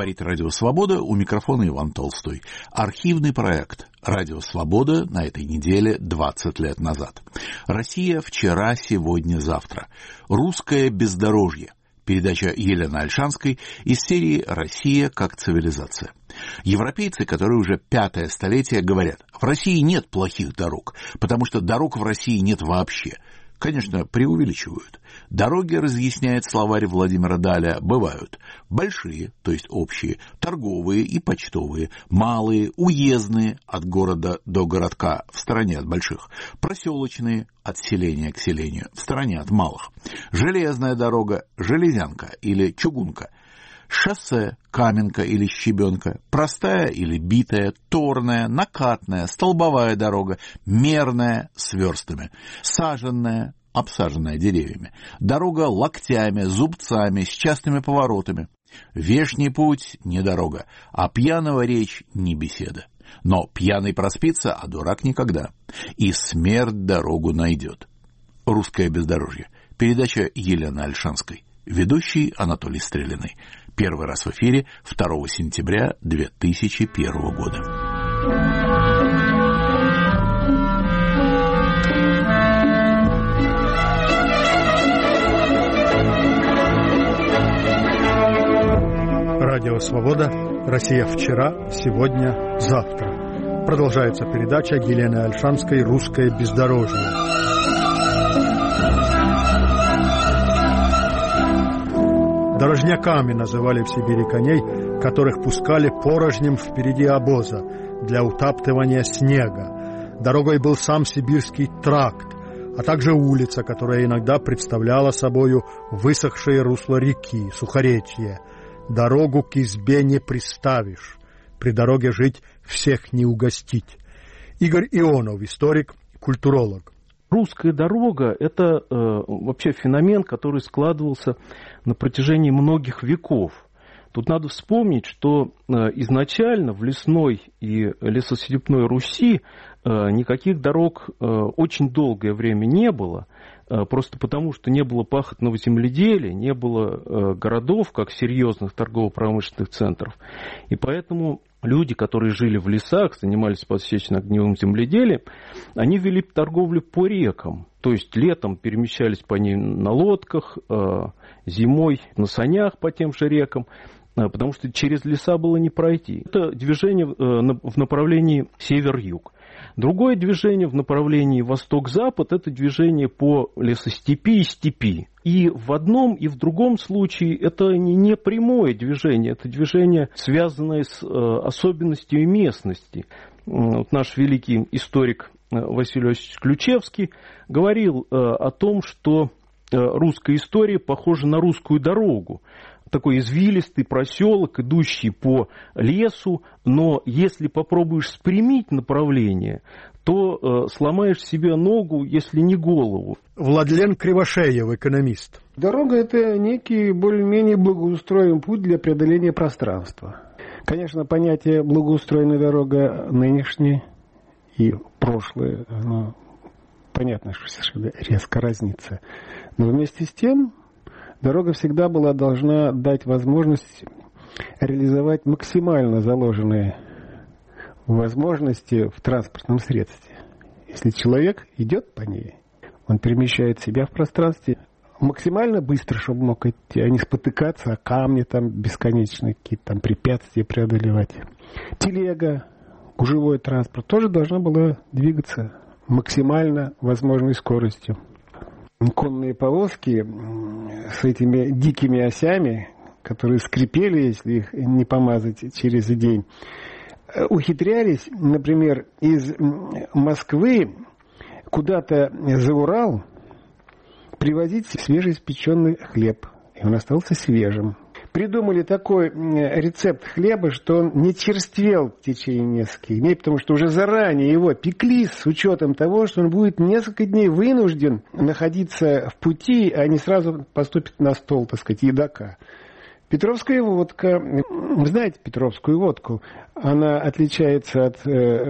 Говорит Радио Свобода, у микрофона Иван Толстой. Архивный проект Радио Свобода на этой неделе 20 лет назад. Россия вчера, сегодня, завтра. Русское бездорожье. Передача Елены Ольшанской из серии «Россия как цивилизация». Европейцы, которые уже 5-е столетие, говорят, в России нет плохих дорог, потому что дорог в России нет вообще. Конечно, преувеличивают. Дороги, разъясняет словарь Владимира Даля, бывают большие, то есть общие, торговые и почтовые, малые, уездные, от города до городка, в стороне от больших, проселочные, от селения к селению, в стороне от малых, железная дорога, железянка или чугунка, шоссе, каменка или щебенка, простая или битая, торная, накатная, столбовая дорога, мерная, с верстами, саженная, обсаженная деревьями, дорога локтями, зубцами, с частыми поворотами. Вешний путь не дорога, а пьяного речь не беседа. Но пьяный проспится, а дурак никогда. И смерть дорогу найдет. Русское бездорожье. Передача Елены Ольшанской. Ведущий Анатолий Стрелиный. Первый раз в эфире 2 сентября 2001 года. Радио «Свобода». Россия вчера, сегодня, завтра. Продолжается передача Елены Ольшанской «Русское бездорожье». Дорожняками называли в Сибири коней, которых пускали порожнем впереди обоза для утаптывания снега. Дорогой был сам сибирский тракт, а также улица, которая иногда представляла собою высохшее русло реки, Сухоречье. Дорогу к избе не приставишь, при дороге жить всех не угостить. Игорь Ионов, историк, культуролог. Русская дорога – это вообще феномен, который складывался на протяжении многих веков. Тут надо вспомнить, что изначально в лесной и лесостепной Руси никаких дорог очень долгое время не было, просто потому, что не было пахотного земледелия, не было городов, как серьезных торгово-промышленных центров. И поэтому люди, которые жили в лесах, занимались подсечно-огневым земледелием, они вели торговлю по рекам. То есть летом перемещались по ним на лодках, зимой на санях по тем же рекам, потому что через леса было не пройти. Это движение в направлении север-юг. Другое движение в направлении восток-запад – это движение по лесостепи и степи. И в одном, и в другом случае это не прямое движение, это движение, связанное с особенностями местности. Вот наш великий историк Василий Иосифович Ключевский говорил о том, что русская история похожа на русскую дорогу. Такой извилистый проселок, идущий по лесу, но если попробуешь спрямить направление, то сломаешь себе ногу, если не голову. Владлен Кривошеев, экономист. Дорога – это некий более-менее благоустроенный путь для преодоления пространства. Конечно, понятие «благоустроенная дорога» нынешнее и прошлое, оно понятно, что совершенно резко разнится. Но вместе с тем дорога всегда должна дать возможность реализовать максимально заложенные возможности в транспортном средстве. Если человек идет по ней, он перемещает себя в пространстве максимально быстро, чтобы мог идти, а не спотыкаться, а камни там бесконечные, какие-то там препятствия преодолевать. Телега, гужевой транспорт тоже должна была двигаться максимально возможной скоростью. Конные повозки с этими дикими осями, которые скрипели, если их не помазать через день, ухитрялись, например, из Москвы куда-то за Урал привозить свежеиспеченный хлеб. И он остался свежим. Придумали такой рецепт хлеба, что он не черствел в течение нескольких дней, потому что уже заранее его пекли с учетом того, что он будет несколько дней вынужден находиться в пути, а не сразу поступит на стол, так сказать, едока. Петровская водка, вы знаете петровскую водку, она отличается от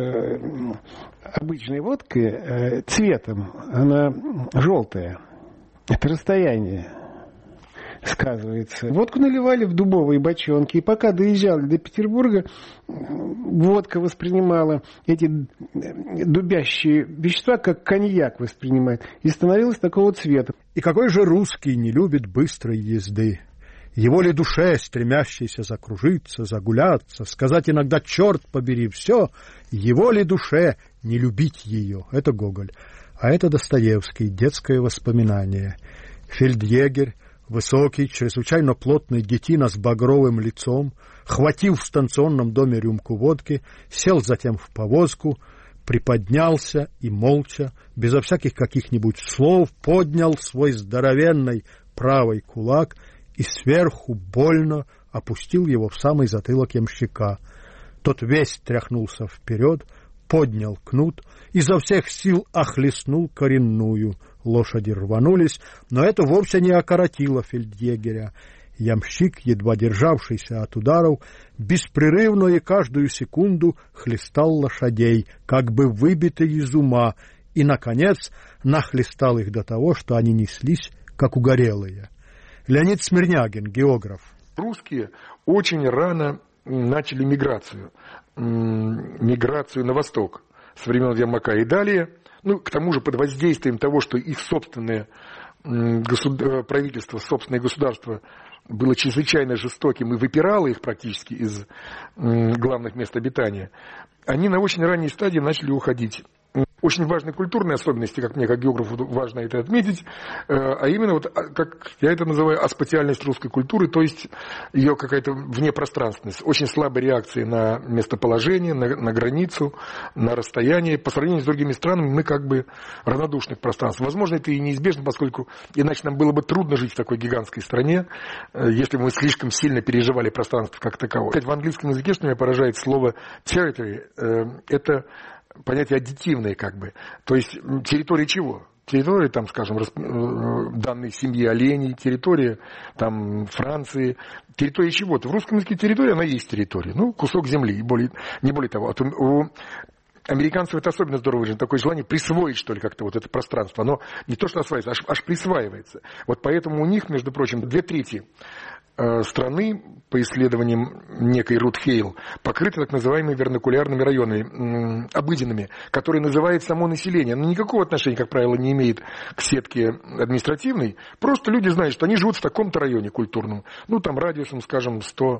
обычной водки цветом, она желтая. Это расстояние. сказывается. Водку наливали в дубовые бочонки, и пока доезжали до Петербурга, водка воспринимала эти дубящие вещества, как коньяк воспринимает, и становилась такого цвета. И какой же русский не любит быстрой езды? Его ли душе, стремящейся закружиться, загуляться, сказать иногда «черт побери все», его ли душе не любить ее? Это Гоголь. А это Достоевский, детское воспоминание. Фельдъегерь, высокий, чрезвычайно плотный детина с багровым лицом, хватил в станционном доме рюмку водки, сел затем в повозку, приподнялся и молча, безо всяких каких-нибудь слов, поднял свой здоровенный правый кулак и сверху больно опустил его в самый затылок ямщика. Тот весь тряхнулся вперед, поднял кнут, изо всех сил охлестнул коренную. Лошади рванулись, но это вовсе не окоротило фельдъегеря. Ямщик, едва державшийся от ударов, беспрерывно и каждую секунду хлестал лошадей, как бы выбитые из ума, и, наконец, нахлестал их до того, что они неслись, как угорелые. Леонид Смирнягин, географ. Русские очень рано начали миграцию на восток с времен Ермака и далее. К тому же под воздействием того, что их собственное правительство, собственное государство было чрезвычайно жестоким и выпирало их практически из главных мест обитания, они на очень ранней стадии начали уходить. Очень важные культурные особенности, как мне, как географу, важно это отметить, а именно, как я это называю, аспатиальность русской культуры, то есть ее какая-то внепространственность, очень слабая реакция на местоположение, на границу, на расстояние. По сравнению с другими странами мы как бы равнодушны к пространству. Возможно, это и неизбежно, поскольку иначе нам было бы трудно жить в такой гигантской стране, если бы мы слишком сильно переживали пространство как таковое. В английском языке, что меня поражает, слово territory, это понятие аддитивное как бы. То есть территория чего? Территория, там, скажем, данной семьи оленей, территория там Франции, территория чего-то. В русском языке территория, она есть территория. Кусок земли, не более того. У американцев это особенно здорово выражено, такое желание присвоить, что ли, как-то вот это пространство. Оно не то, что осваивается, аж присваивается. Вот поэтому у них, между прочим, 2/3 страны, по исследованиям некой Рут Хейл, покрыты так называемыми вернакулярными районами, обыденными, которые называет само население. Оно никакого отношения, как правило, не имеет к сетке административной. Просто люди знают, что они живут в таком-то районе культурном. Там радиусом, скажем,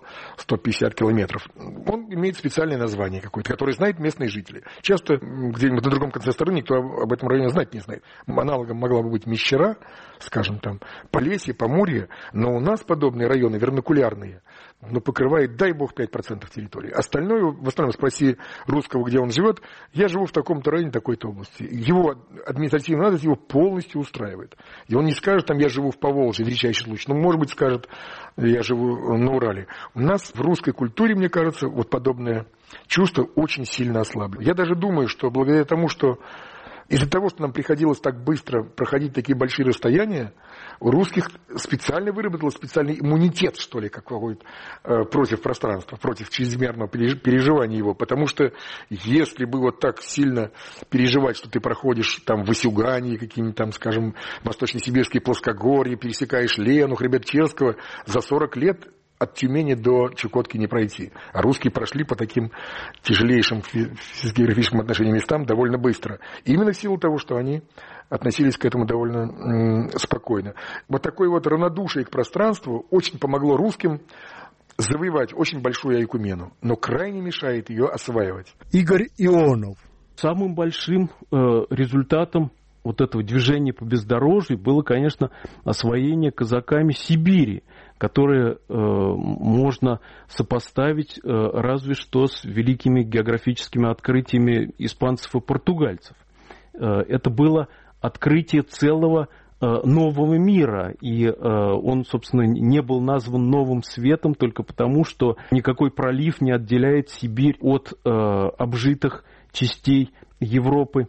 100-150 километров. Он имеет специальное название какое-то, которое знают местные жители. Часто где-нибудь на другом конце страны никто об этом районе знать не знает. Аналогом могла бы быть Мещера, скажем, там, Полесье, Поморье, но у нас подобные районы вернакулярные, но покрывает, дай бог, 5% территории. Остальное, в основном, спроси русского, где он живет, я живу в таком-то районе, такой-то области. Его административная надо его полностью устраивает. И он не скажет, я живу в Поволжье, в редчайший случай. Может быть, скажет, я живу на Урале. У нас в русской культуре, мне кажется, вот подобное чувство очень сильно ослаблено. Я даже думаю, что благодаря тому, что из-за того, что нам приходилось так быстро проходить такие большие расстояния, у русских специально выработался специальный иммунитет, что ли, какой-то против пространства, против чрезмерного переживания его. Потому что если бы вот так сильно переживать, что ты проходишь там в Васюгане, какие-нибудь там, скажем, восточно-сибирские плоскогорья, пересекаешь Лену, хребет Черского, за 40 лет от Тюмени до Чукотки не пройти. А русские прошли по таким тяжелейшим с географическим отношением местам довольно быстро. Именно в силу того, что они относились к этому довольно спокойно. Вот такое вот равнодушие к пространству очень помогло русским завоевать очень большую айкумену, но крайне мешает ее осваивать. Игорь Ионов. Самым большим результатом вот этого движения по бездорожью было, конечно, освоение казаками Сибири, которое можно сопоставить разве что с великими географическими открытиями испанцев и португальцев. Это было открытие целого нового мира, и он, собственно, не был назван Новым Светом только потому, что никакой пролив не отделяет Сибирь от обжитых частей Европы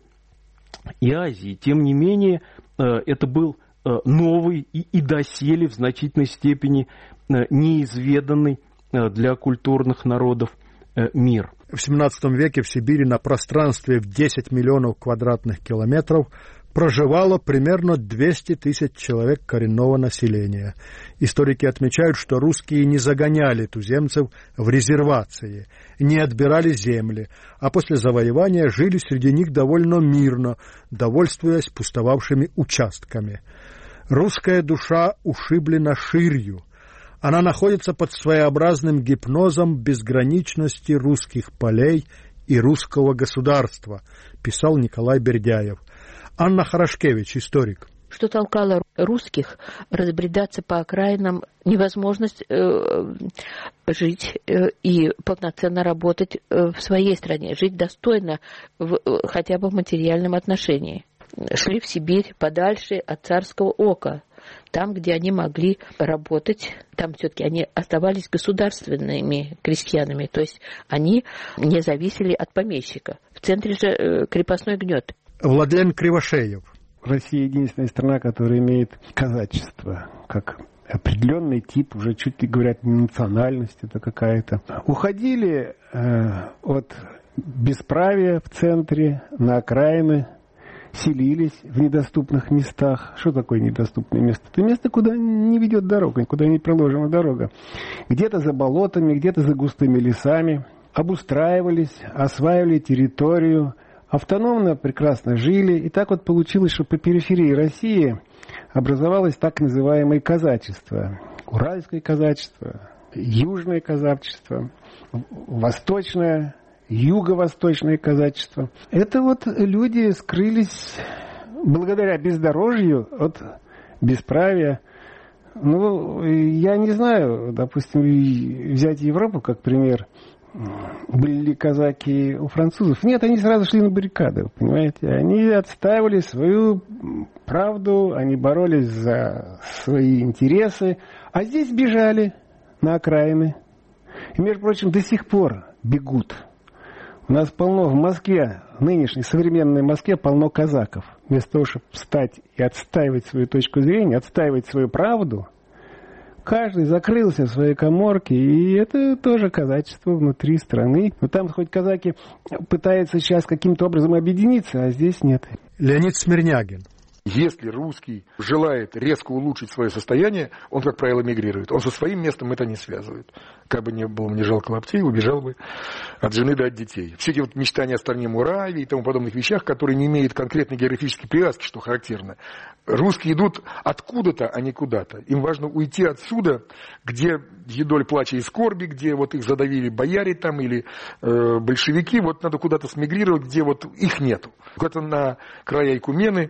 и Азии. Тем не менее, это был новый и доселе в значительной степени неизведанный для культурных народов мир. В XVII веке в Сибири на пространстве в 10 миллионов квадратных километров проживало примерно 200 тысяч человек коренного населения. Историки отмечают, что русские не загоняли туземцев в резервации, не отбирали земли, а после завоевания жили среди них довольно мирно, довольствуясь пустовавшими участками. Русская душа ушиблена ширью. Она находится под своеобразным гипнозом безграничности русских полей и русского государства, писал Николай Бердяев. Анна Хорошкевич, историк. Что толкало русских разбредаться по окраинам, невозможность жить и полноценно работать в своей стране, жить достойно хотя бы в материальном отношении. Шли в Сибирь подальше от царского ока. Там, где они могли работать, там все-таки они оставались государственными крестьянами, то есть они не зависели от помещика. В центре же крепостной гнет. Владлен Кривошеев. Россия единственная страна, которая имеет казачество как определенный тип, уже чуть ли говорят, не национальность это какая-то. Уходили от бесправия в центре на окраины, селились в недоступных местах. Что такое недоступное место? Это место, куда не ведет дорога, куда не проложена дорога. Где-то за болотами, где-то за густыми лесами. Обустраивались, осваивали территорию, автономно прекрасно жили. И так вот получилось, что по периферии России образовалось так называемое казачество. Уральское казачество, южное казачество, восточное, юго-восточное казачество. Это вот люди скрылись благодаря бездорожью от бесправия. Ну, я не знаю, допустим, взять Европу как пример. Были ли казаки у французов? Нет, они сразу шли на баррикады, понимаете? Они отстаивали свою правду, они боролись за свои интересы, а здесь бежали на окраины. И, между прочим, до сих пор бегут. У нас полно в Москве, в нынешней современной Москве полно казаков. Вместо того, чтобы встать и отстаивать свою точку зрения, отстаивать свою правду, каждый закрылся в своей каморке, и это тоже казачество внутри страны. Но там хоть казаки пытаются сейчас каким-то образом объединиться, а здесь нет. Леонид Смирнягин. Если русский желает резко улучшить свое состояние, он, как правило, мигрирует. Он со своим местом это не связывает. Как бы ни было мне жалко лаптей, убежал бы от жены да от детей. Все эти вот мечтания о стране Муравии и тому подобных вещах, которые не имеют конкретной географической привязки, что характерно. Русские идут откуда-то, а не куда-то. Им важно уйти отсюда, где едоль плача и скорби, где вот их задавили бояре там или большевики. Вот надо куда-то смигрировать, где вот их нету. Куда-то на края Икумены.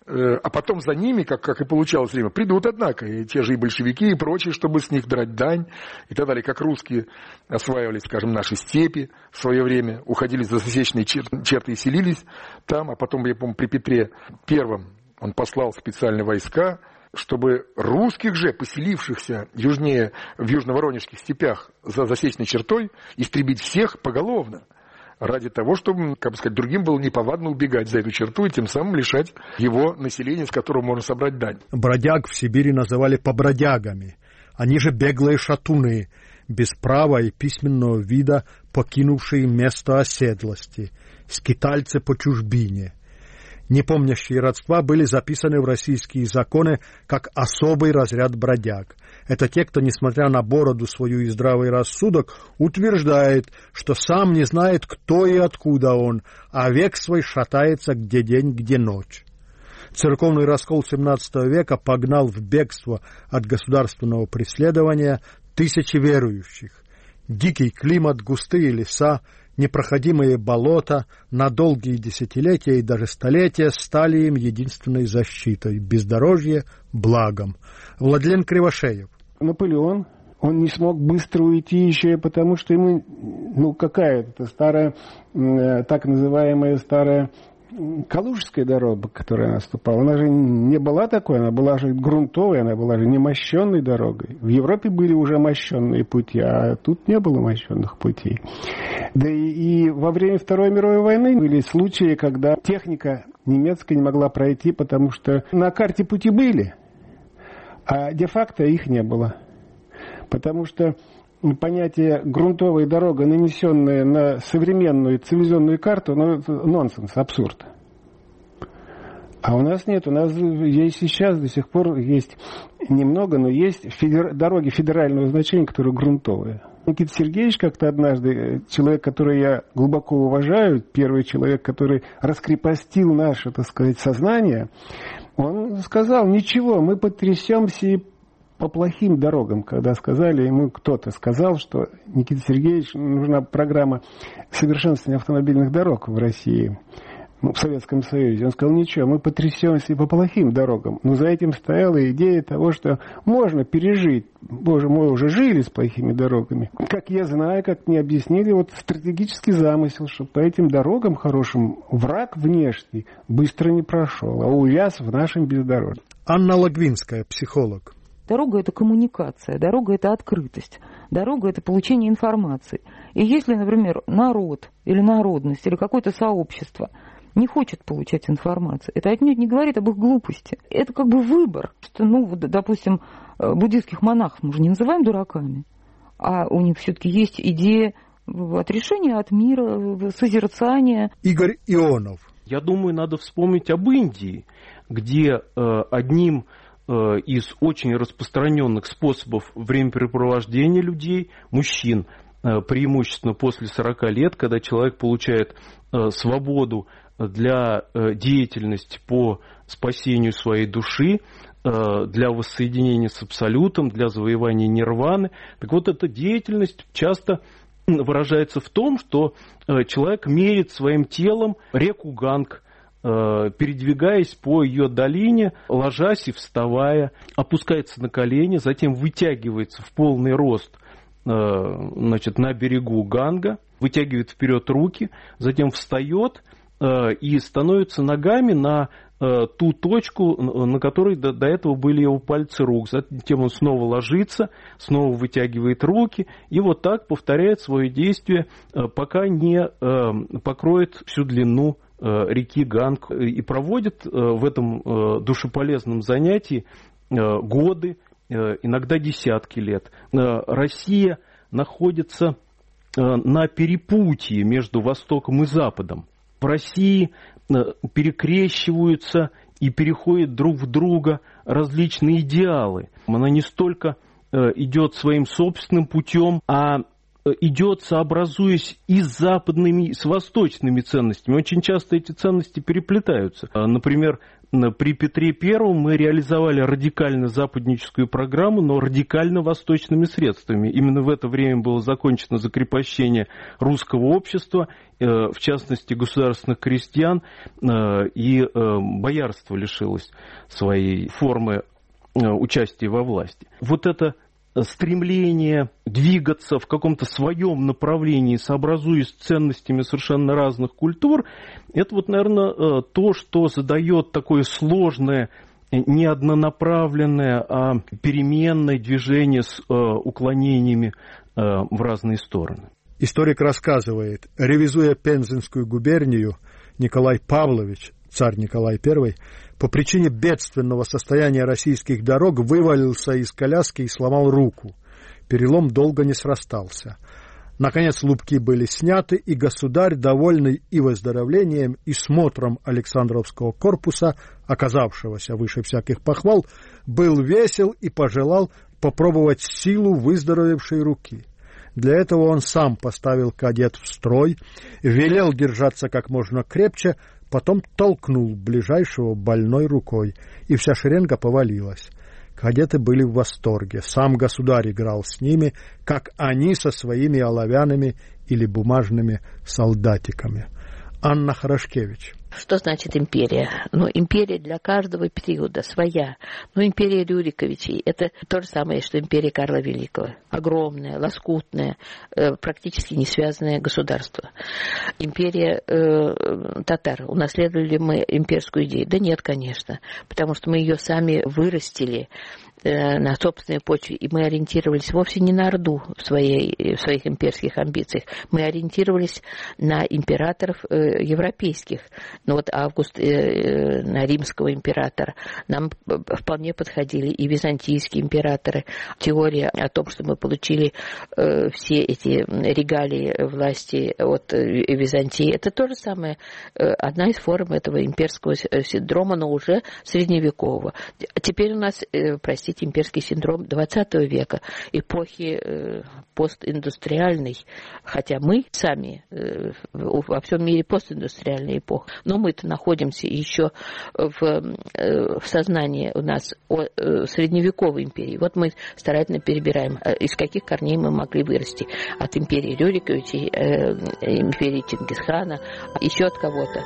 А потом за ними, как и получалось время, придут, однако, и те же и большевики, и прочие, чтобы с них драть дань, и так далее. Как русские осваивали, скажем, наши степи в свое время, уходили за засечные черты и селились там, а потом, я помню, при Петре Первом он послал специальные войска, чтобы русских же, поселившихся южнее, в южно-воронежских степях за засечной чертой, истребить всех поголовно. Ради того, чтобы, как бы сказать, другим было неповадно убегать за эту черту и тем самым лишать его населения, с которого можно собрать дань. Бродяг в Сибири называли побродягами. Они же беглые шатуны, без права и письменного вида, покинувшие место оседлости, скитальцы по чужбине. Не помнящие родства были записаны в российские законы как особый разряд бродяг. Это те, кто, несмотря на бороду свою и здравый рассудок, утверждает, что сам не знает, кто и откуда он, а век свой шатается где день, где ночь. Церковный раскол XVII века погнал в бегство от государственного преследования тысячи верующих. Дикий климат, густые леса, непроходимые болота на долгие десятилетия и даже столетия стали им единственной защитой, бездорожье – благом. Владлен Кривошеев. Наполеон, он не смог быстро уйти еще и потому, что ему, какая-то старая, так называемая старая Калужская дорога, которая наступала, она же не была такой, она была же грунтовой, она была же не мощенной дорогой. В Европе были уже мощенные пути, а тут не было мощенных путей. Да и во время Второй мировой войны были случаи, когда техника немецкая не могла пройти, потому что на карте пути были, а де-факто их не было. Потому что понятие грунтовая дорога, нанесенная на современную цивилизованную карту, это нонсенс, абсурд. А у нас нет. У нас есть сейчас до сих пор есть немного, но есть дороги федерального значения, которые грунтовые. Никита Сергеевич как-то однажды, человек, который я глубоко уважаю, первый человек, который раскрепостил наше, так сказать, сознание, он сказал: ничего, мы потрясемся и по плохим дорогам, когда сказали ему, кто-то сказал, что Никита Сергеевич, нужна программа совершенствования автомобильных дорог в России, в Советском Союзе. Он сказал: ничего, мы потрясемся и по плохим дорогам. Но за этим стояла идея того, что можно пережить. Боже мой, уже жили с плохими дорогами. Как я знаю, как мне объяснили, вот стратегический замысел, что по этим дорогам хорошим враг внешний быстро не прошел, а увяз в нашем бездорожье. Анна Логвинская, психолог. Дорога – это коммуникация, дорога – это открытость, дорога – это получение информации. И если, например, народ или народность или какое-то сообщество не хочет получать информацию, это отнюдь не говорит об их глупости. Это как бы выбор. Что, допустим, буддийских монахов мы же не называем дураками, а у них все-таки есть идея отрешения от мира, созерцания. Игорь Ионов. Я думаю, надо вспомнить об Индии, где одним из очень распространенных способов времяпрепровождения людей, мужчин, преимущественно после 40 лет, когда человек получает свободу для деятельности по спасению своей души, для воссоединения с Абсолютом, для завоевания нирваны. Так вот, эта деятельность часто выражается в том, что человек мерит своим телом реку Ганг, передвигаясь по ее долине, ложась и вставая, опускается на колени, затем вытягивается в полный рост на берегу Ганга, вытягивает вперед руки, затем встает и становится ногами на ту точку, на которой до этого были его пальцы рук. Затем он снова ложится, снова вытягивает руки и вот так повторяет свое действие, пока не покроет всю длину реки Ганг, и проводит в этом душеполезном занятии годы, иногда десятки лет. Россия находится на перепутье между Востоком и Западом. В России перекрещиваются и переходят друг в друга различные идеалы. Она не столько идет своим собственным путем, а идет, сообразуясь и с западными, и с восточными ценностями. Очень часто эти ценности переплетаются. Например, при Петре I мы реализовали радикально западническую программу, но радикально восточными средствами. Именно в это время было закончено закрепощение русского общества, в частности государственных крестьян, и боярство лишилось своей формы участия во власти. Вот это стремление двигаться в каком-то своем направлении, сообразуясь с ценностями совершенно разных культур, это вот, наверное, то, что задает такое сложное, не однонаправленное, а переменное движение с уклонениями в разные стороны. Историк рассказывает, ревизуя Пензенскую губернию, Николай Павлович, царь Николай I, по причине бедственного состояния российских дорог вывалился из коляски и сломал руку. Перелом долго не срастался. Наконец лупки были сняты, и государь, довольный и выздоровлением, и смотром Александровского корпуса, оказавшегося выше всяких похвал, был весел и пожелал попробовать силу выздоровевшей руки. Для этого он сам поставил кадет в строй, велел держаться как можно крепче, потом толкнул ближайшего больной рукой, и вся шеренга повалилась. Кадеты были в восторге. Сам государь играл с ними, как они со своими оловянными или бумажными солдатиками. Анна Хорошкевич. Что значит империя? Империя для каждого периода своя. Империя Рюриковичей – это то же самое, что империя Карла Великого. Огромное, лоскутное, практически не связанное государство. Империя татар. Унаследовали мы имперскую идею? Да нет, конечно. Потому что мы ее сами вырастили на собственной почве, и мы ориентировались вовсе не на Орду в своих имперских амбициях, мы ориентировались на императоров европейских. Ну вот Август, на римского императора. Нам вполне подходили и византийские императоры. Теория о том, что мы получили все эти регалии власти от Византии, это то же самое, одна из форм этого имперского синдрома, но уже средневекового. Теперь у нас, простите, имперский синдром 20 века, эпохи постиндустриальной, хотя мы сами во всем мире постиндустриальная эпоха, но мы-то находимся еще в сознании у нас о средневековой империи. Вот мы старательно перебираем, из каких корней мы могли вырасти. От империи Рюриковичей, империи Чингисхана, еще от кого-то.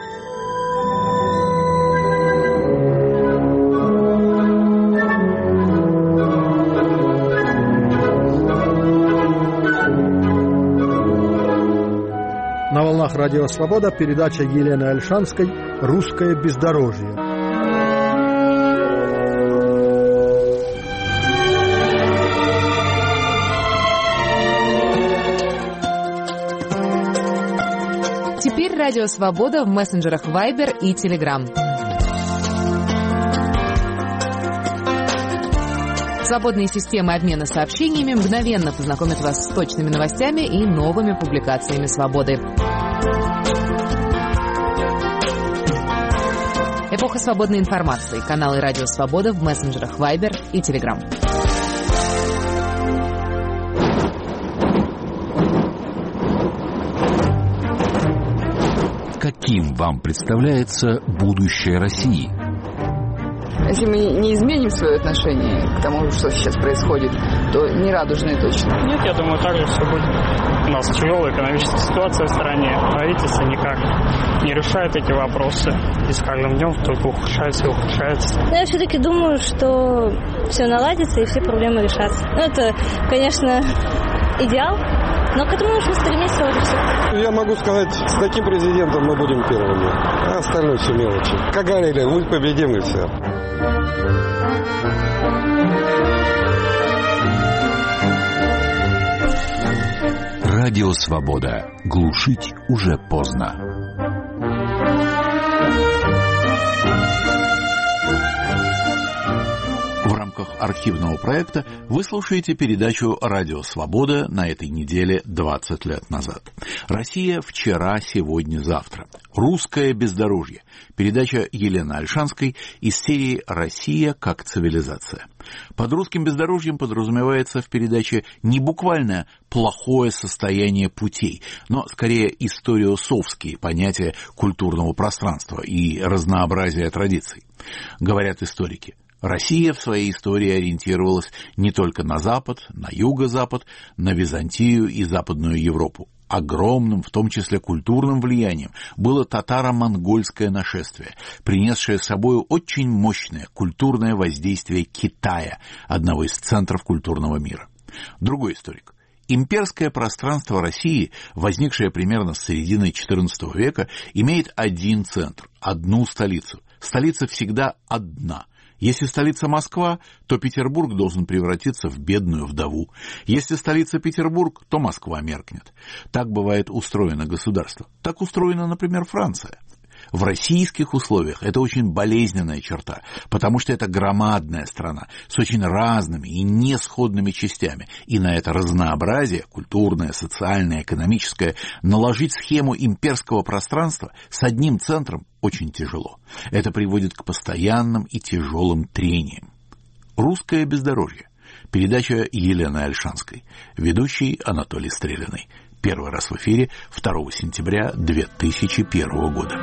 На волнах Радио Свобода передача Елены Ольшанской «Русское бездорожье». Теперь Радио Свобода в мессенджерах Viber и Telegram. Свободные системы обмена сообщениями мгновенно познакомят вас с точными новостями и новыми публикациями «Свободы». Эпоха свободной информации. Каналы «Радио Свобода» в мессенджерах Viber и Telegram. Каким вам представляется будущее России? Если мы не изменим свое отношение к тому, что сейчас происходит, то не радужное точно. Нет, я думаю, так же все будет. У нас тяжелая экономическая ситуация в стране. Правительство никак не решает эти вопросы. И с каждым днем только ухудшается и ухудшается. Но я все-таки думаю, что все наладится и все проблемы решатся. Ну, это, конечно, идеал, но к этому нужно стремиться уже все. Я могу сказать, с таким президентом мы будем первыми, а остальное все мелочи. Как говорили, мы победим и все. Радио Свобода. Глушить уже поздно. В рамках архивного проекта вы слушаете передачу «Радио Свобода» на этой неделе 20 лет назад. Россия вчера, сегодня, завтра. Русское бездорожье. Передача Елены Ольшанской из серии «Россия как цивилизация». Под русским бездорожьем подразумевается в передаче не буквально плохое состояние путей, но скорее историосовские понятия культурного пространства и разнообразия традиций. Говорят историки, Россия в своей истории ориентировалась не только на Запад, на юго-запад, на Византию и Западную Европу. Огромным, в том числе культурным влиянием, было татаро-монгольское нашествие, принесшее с собой очень мощное культурное воздействие Китая, одного из центров культурного мира. Другой историк. Имперское пространство России, возникшее примерно с середины XIV века, имеет один центр, одну столицу. Столица всегда одна. Если столица Москва, то Петербург должен превратиться в бедную вдову. Если столица Петербург, то Москва меркнет. Так бывает устроено государство. Так устроена, например, Франция. В российских условиях это очень болезненная черта, потому что это громадная страна с очень разными и несходными частями. И на это разнообразие, культурное, социальное, экономическое, наложить схему имперского пространства с одним центром очень тяжело. Это приводит к постоянным и тяжелым трениям. Русское бездорожье. Передача Елены Ольшанской. Ведущий Анатолий Стрелянный. Первый раз в эфире 2 сентября 2001 года.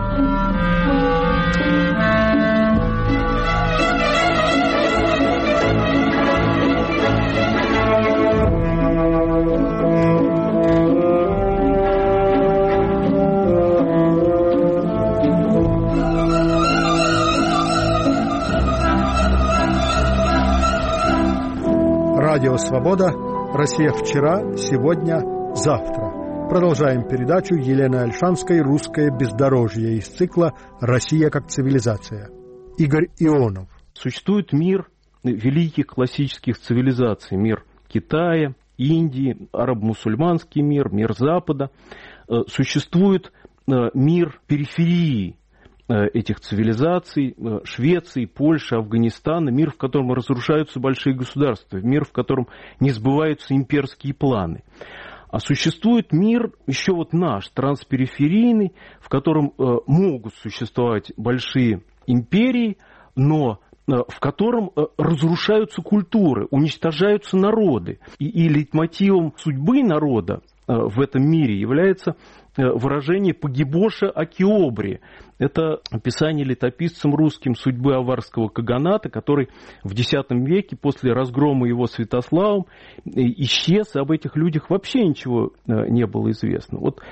Радио Свобода. Россия вчера, сегодня, завтра. Продолжаем передачу Елены Ольшанской «Русское бездорожье» из цикла «Россия как цивилизация». Игорь Ионов. Существует мир великих классических цивилизаций. Мир Китая, Индии, арабо-мусульманский мир, мир Запада. Существует мир периферии этих цивилизаций, Швеции, Польши, Афганистана, мир, в котором разрушаются большие государства, мир, в котором не сбываются имперские планы. А существует мир, еще вот наш, транспериферийный, в котором могут существовать большие империи, но в котором разрушаются культуры, уничтожаются народы. И лейтмотивом судьбы народа в этом мире является выражение «погибоша Акиобри». Это описание летописцем русским судьбы аварского каганата, который в X веке после разгрома его Святославом исчез, и об этих людях вообще ничего не было известно. Вот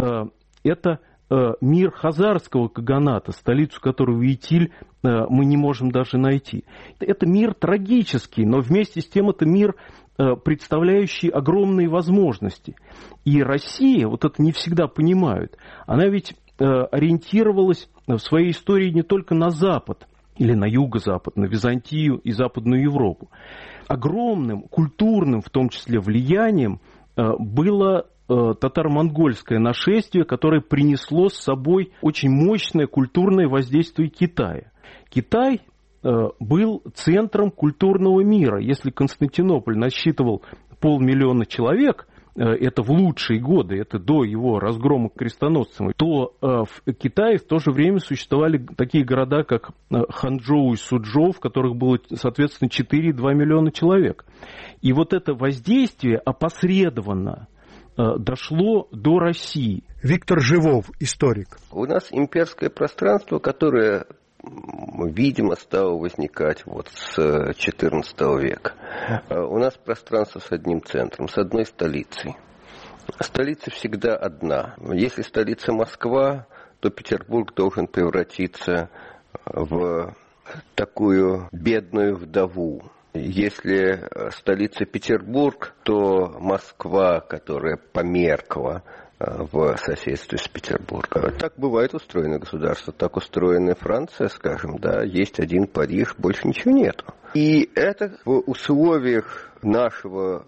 это мир хазарского каганата, столицу которого Итиль мы не можем даже найти. Это мир трагический, но вместе с тем это мир, представляющий огромные возможности. И Россия, вот это не всегда понимают, она ведь ориентировалась в своей истории не только на Запад, или на юго-запад, на Византию и Западную Европу. Огромным культурным, в том числе, влиянием было татаро-монгольское нашествие, которое принесло с собой очень мощное культурное воздействие Китая. Китай был центром культурного мира. Если Константинополь насчитывал 500 000 человек, это в лучшие годы, это до его разгрома крестоносцами, то в Китае в то же время существовали такие города, как Ханчжоу и Суджоу, в которых было, соответственно, 4,2 миллиона человек. И вот это воздействие опосредованно дошло до России. Виктор Живов, историк. У нас имперское пространство, которое, видимо, стало возникать вот с XIV века. У нас пространство с одним центром, с одной столицей. Столица всегда одна. Если столица Москва, то Петербург должен превратиться в такую бедную вдову. Если столица Петербург, то Москва, которая померкла в соседстве с Петербургом. Так бывает устроено государство, так устроена Франция, скажем, да, есть один Париж, больше ничего нету. И это в условиях нашего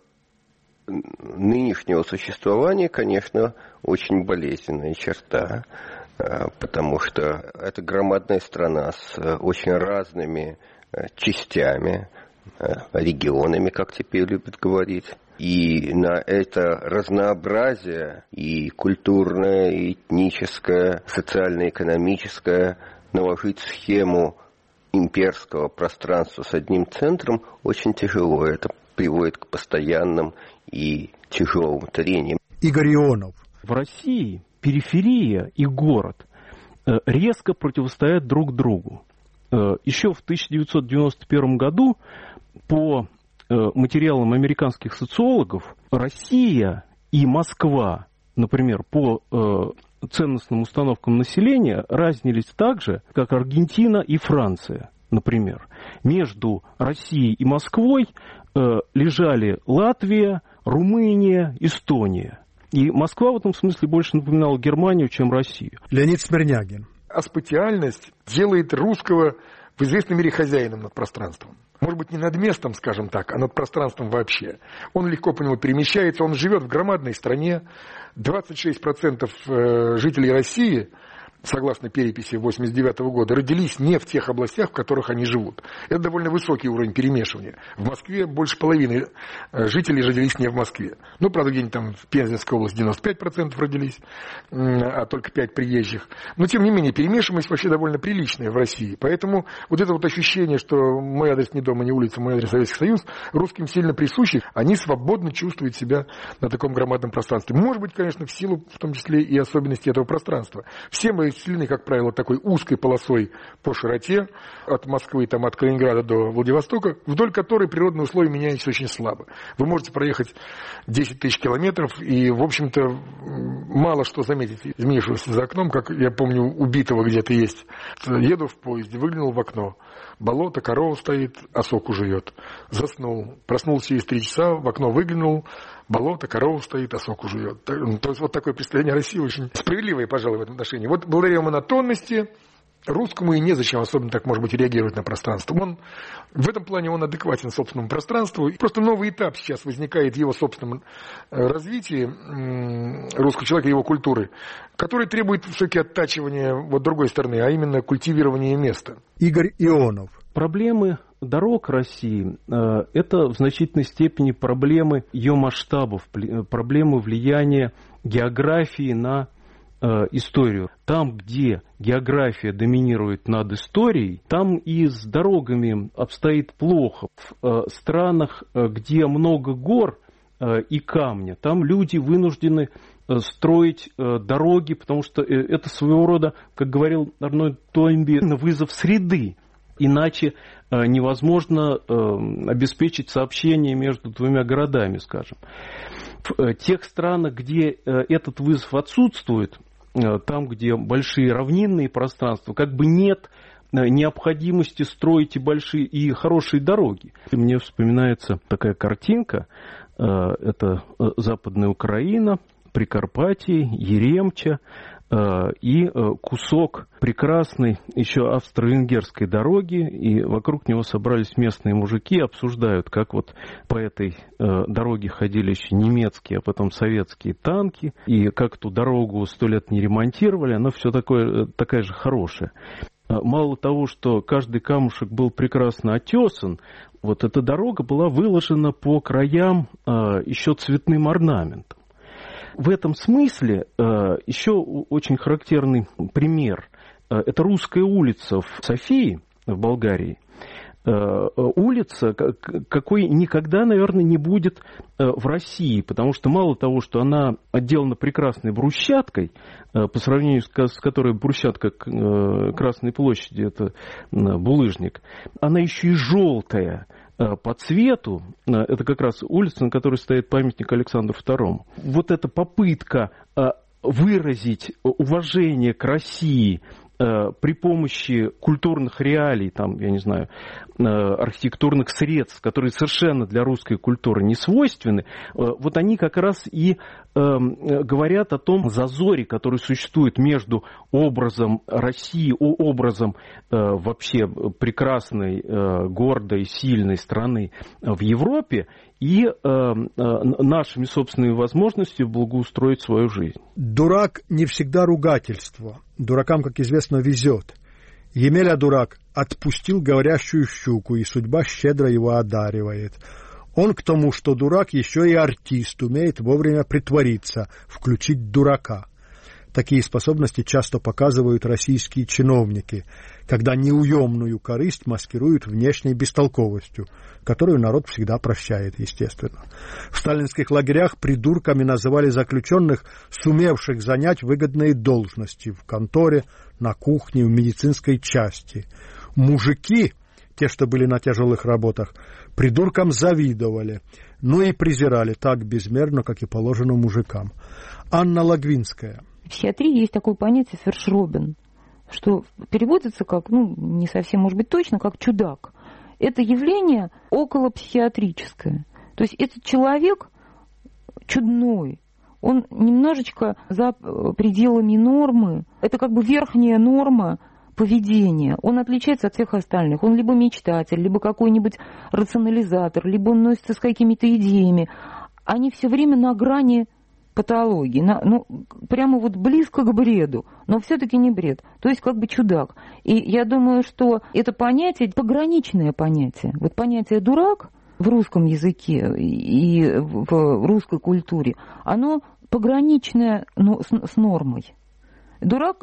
нынешнего существования, конечно, очень болезненная черта, потому что это громадная страна с очень разными частями, регионами, как теперь любят говорить. И на это разнообразие и культурное, и этническое, социально-экономическое наложить схему имперского пространства с одним центром очень тяжело. Это приводит к постоянным и тяжелым трениям. Игорь Ионов. В России периферия и город резко противостоят друг другу. Еще в 1991 году по материалам американских социологов Россия и Москва, например, по ценностным установкам населения разнились так же, как Аргентина и Франция, например. Между Россией и Москвой лежали Латвия, Румыния, Эстония. И Москва в этом смысле больше напоминала Германию, чем Россию. Леонид Смирнягин. Аспатиальность делает русского в известной мере хозяином над пространством. Может быть, не над местом, скажем так, а над пространством вообще. Он легко по нему перемещается, он живет в громадной стране. 26% жителей России, согласно переписи 1989 года, родились не в тех областях, в которых они живут. Это довольно высокий уровень перемешивания. В Москве больше половины жителей родились не в Москве. Ну, правда, где-нибудь там в Пензенской области 95% родились, а только 5 приезжих. Но, тем не менее, перемешиваемость вообще довольно приличная в России. Поэтому вот это вот ощущение, что мой адрес не дом, не улица, мой адрес Советский Союз, русским сильно присущи, они свободно чувствуют себя на таком громадном пространстве. Может быть, конечно, в силу, в том числе, и особенностей этого пространства. Все мы исчислены, как правило, такой узкой полосой по широте, от Москвы, там, от Калининграда до Владивостока, вдоль которой природные условия меняются очень слабо. Вы можете проехать 10 тысяч километров и, в общем-то, мало что заметить, изменившегося за окном, как я помню, убитого где-то есть. Еду в поезде, выглянул в окно. Болото, корова стоит, осоку жует. Заснул. Проснулся через 3 часа, в окно выглянул, болото, корова стоит, осоку жует. То есть вот такое представление России очень справедливое, пожалуй, в этом отношении. Вот благодаря монотонности русскому и незачем особенно так, может быть, реагировать на пространство. В этом плане он адекватен собственному пространству. И просто новый этап сейчас возникает в его собственном развитии русского человека, его культуры, который требует все-таки оттачивания другой стороны, а именно культивирования места. Игорь Ионов. Проблемы дорог России – это в значительной степени проблемы ее масштабов, проблемы влияния географии на историю. Там, где география доминирует над историей, там и с дорогами обстоит плохо. В странах, где много гор и камня, там люди вынуждены строить дороги, потому что это своего рода, как говорил Арнольд Тойнби, вызов среды. Иначе невозможно обеспечить сообщение между двумя городами, скажем. В тех странах, где этот вызов отсутствует, там, где большие равнинные пространства, как бы нет необходимости строить и большие, и хорошие дороги. Мне вспоминается такая картинка, это Западная Украина, Прикарпатье, Еремча, и кусок прекрасной еще австро-венгерской дороги, и вокруг него собрались местные мужики, обсуждают, как вот по этой дороге ходили еще немецкие, а потом советские танки, и как эту дорогу 100 лет не ремонтировали, она все такая же хорошая. Мало того, что каждый камушек был прекрасно отесан, вот эта дорога была выложена по краям еще цветным орнаментом. В этом смысле еще очень характерный пример. Это Русская улица в Софии, в Болгарии. Улица, какой никогда, наверное, не будет в России, потому что мало того, что она отделана прекрасной брусчаткой, по сравнению с которой брусчатка Красной площади, это булыжник, она еще и желтая. По цвету, это как раз улица, на которой стоит памятник Александру II. Вот эта попытка выразить уважение к России при помощи культурных реалий, там, я не знаю, архитектурных средств, которые совершенно для русской культуры не свойственны, вот они как раз и говорят о том зазоре, который существует между образом России, образом вообще прекрасной, гордой, сильной страны в Европе и нашими собственными возможностями благоустроить свою жизнь. Дурак не всегда ругательство. Дуракам, как известно, везет. Емеля-дурак отпустил говорящую щуку, и судьба щедро его одаривает. Он к тому, что дурак, еще и артист, умеет вовремя притвориться, включить дурака. Такие способности часто показывают российские чиновники, когда неуемную корысть маскируют внешней бестолковостью, которую народ всегда прощает, естественно. В сталинских лагерях придурками называли заключенных, сумевших занять выгодные должности в конторе, на кухне, в медицинской части. Мужики, те, что были на тяжелых работах, придуркам завидовали, но и презирали так безмерно, как и положено мужикам. Анна Лагвинская. В психиатрии есть такое понятие «свершробин», что переводится как, не совсем, может быть, точно, как чудак. Это явление околопсихиатрическое. То есть этот человек чудной, он немножечко за пределами нормы, это как бы верхняя норма поведения. Он отличается от всех остальных. Он либо мечтатель, либо какой-нибудь рационализатор, либо он носится с какими-то идеями. Они все время на грани патологии, прямо вот близко к бреду, но все-таки не бред, то есть как бы чудак. И я думаю, что это понятие, пограничное понятие, вот понятие «дурак» в русском языке и в русской культуре, оно пограничное с нормой. Дурак –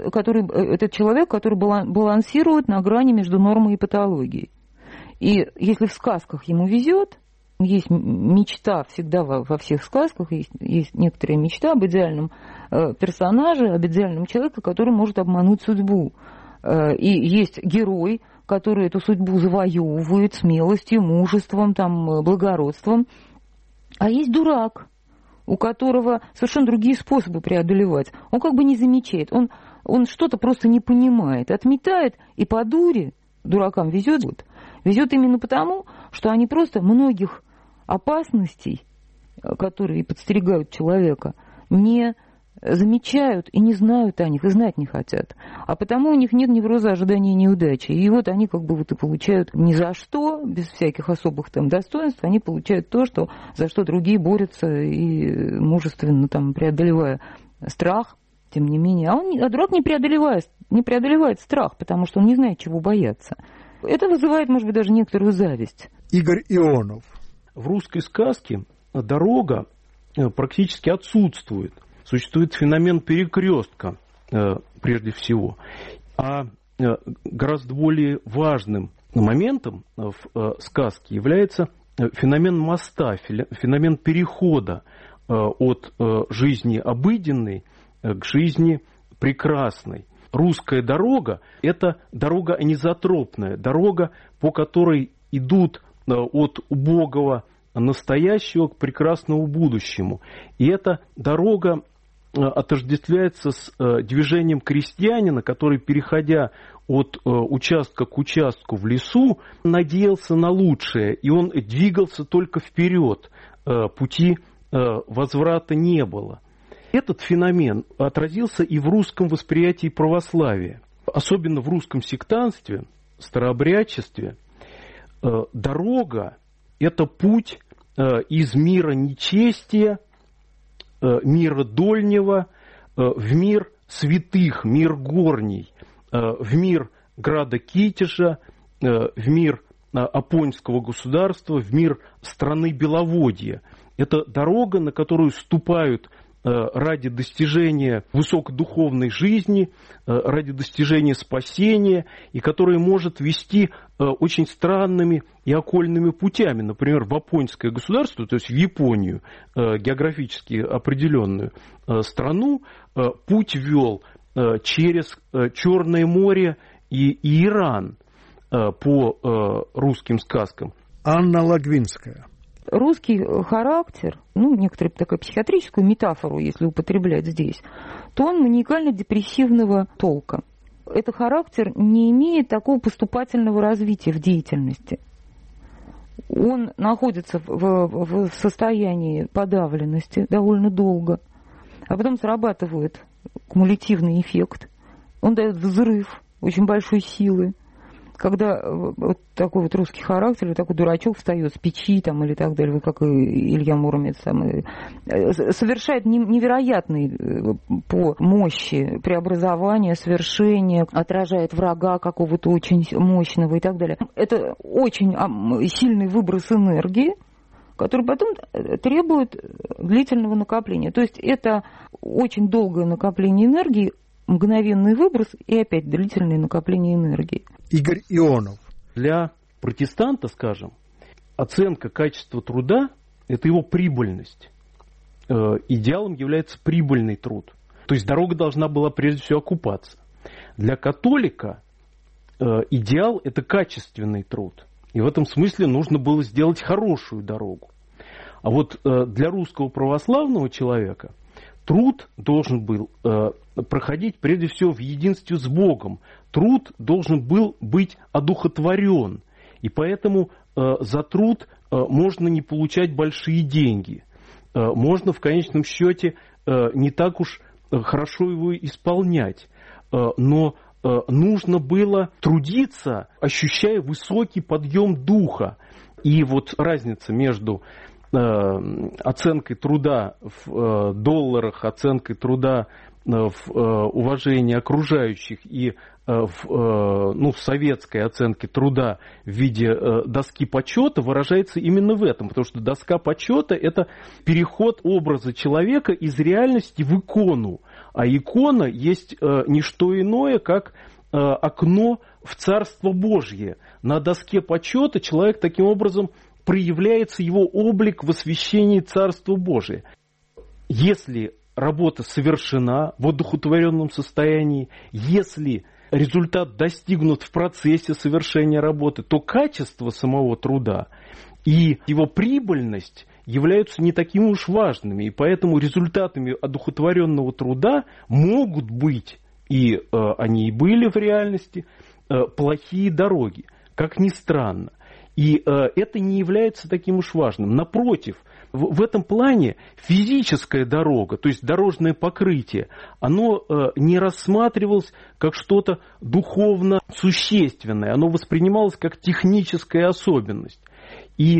это человек, который балансирует на грани между нормой и патологией. И если в сказках ему везет, есть мечта всегда во всех сказках, есть некоторая мечта об идеальном персонаже, об идеальном человеке, который может обмануть судьбу. И есть герой, который эту судьбу завоевывает смелостью, мужеством, благородством. А есть дурак, у которого совершенно другие способы преодолевать. Он как бы не замечает, он что-то просто не понимает, отметает, и по дуре дуракам везет. Везет именно потому, что они просто многих опасностей, которые подстерегают человека, не замечают и не знают о них, и знать не хотят. А потому у них нет невроза ожидания неудачи. И вот они как бы вот и получают ни за что, без всяких особых там достоинств, они получают то, что, за что другие борются и мужественно там преодолевая страх, тем не менее. А дурак не преодолевает страх, потому что он не знает, чего бояться. Это вызывает, может быть, даже некоторую зависть. Игорь Ионов. В русской сказке дорога практически отсутствует. Существует феномен перекрестка, прежде всего. А гораздо более важным моментом в сказке является феномен моста, феномен перехода от жизни обыденной к жизни прекрасной. Русская дорога – это дорога анизотропная, дорога, по которой идут от убогого настоящего к прекрасному будущему. И эта дорога отождествляется с движением крестьянина, который, переходя от участка к участку в лесу, надеялся на лучшее, и он двигался только вперед, пути возврата не было. Этот феномен отразился и в русском восприятии православия, особенно в русском сектантстве, старообрядчестве. Дорога – это путь из мира нечестия, мира дольнего, в мир святых, мир горний, в мир града Китежа, в мир Апонского государства, в мир страны Беловодья. Это дорога, на которую ступают ради достижения высокодуховной жизни, ради достижения спасения, и которая может вести очень странными и окольными путями. Например, в Апонское государство, то есть в Японию, географически определенную страну, путь вел через Черное море и Иран по русским сказкам. Анна Лагвинская. Русский характер, некоторую такую психиатрическую метафору, если употреблять здесь, то он маниакально-депрессивного толка. Этот характер не имеет такого поступательного развития в деятельности. Он находится в состоянии подавленности довольно долго, а потом срабатывает кумулятивный эффект. Он дает взрыв очень большой силы. Когда вот такой вот русский характер, вот такой дурачок встает с печи там, или так далее, как и Илья Муромец, совершает невероятные по мощи преобразования, свершения, отражает врага какого-то очень мощного и так далее. Это очень сильный выброс энергии, который потом требует длительного накопления. То есть это очень долгое накопление энергии, мгновенный выброс и опять длительное накопление энергии. Игорь Ионов. Для протестанта, скажем, оценка качества труда – это его прибыльность. Идеалом является прибыльный труд. То есть дорога должна была прежде всего окупаться. Для католика идеал – это качественный труд. И в этом смысле нужно было сделать хорошую дорогу. А вот для русского православного человека труд должен был проходить прежде всего в единстве с Богом. Труд должен был быть одухотворен. И поэтому за труд можно не получать большие деньги. Можно в конечном счете не так уж хорошо его исполнять. Но нужно было трудиться, ощущая высокий подъем духа. И вот разница между оценкой труда в долларах, оценкой труда в уважении окружающих и в советской оценке труда в виде доски почета выражается именно в этом, потому что доска почета – это переход образа человека из реальности в икону, а икона есть не что иное, как окно в Царство Божье. На доске почета человек таким образом проявляется его облик в освящении Царства Божия. Если работа совершена в одухотворенном состоянии, если результат достигнут в процессе совершения работы, то качество самого труда и его прибыльность являются не такими уж важными. И поэтому результатами одухотворенного труда могут быть, и они и были в реальности, плохие дороги, как ни странно. И это не является таким уж важным. Напротив, В этом плане физическая дорога, то есть дорожное покрытие, оно не рассматривалось как что-то духовно существенное, оно воспринималось как техническая особенность. И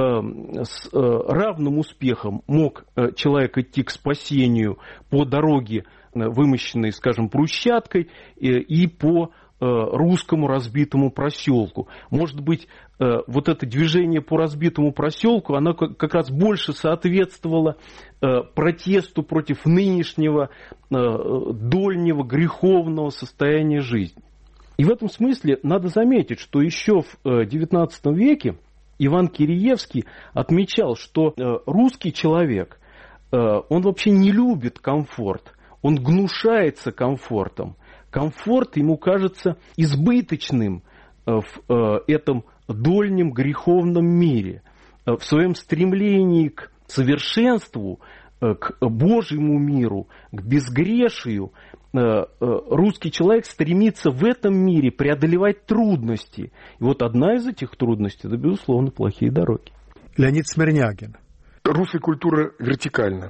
с равным успехом мог человек идти к спасению по дороге, вымощенной, скажем, брусчаткой, и по русскому разбитому проселку. Может быть, вот это движение по разбитому проселку, оно как раз больше соответствовало протесту против нынешнего дольнего, греховного состояния жизни. И в этом смысле надо заметить, что еще в XIX веке Иван Киреевский отмечал, что русский человек, он вообще не любит комфорт, он гнушается комфортом. Комфорт ему кажется избыточным в этом дольнем греховном мире. В своем стремлении к совершенству, к Божьему миру, к безгрешию, русский человек стремится в этом мире преодолевать трудности. И вот одна из этих трудностей, это, безусловно, плохие дороги. Леонид Смирнягин. Русская культура вертикальна.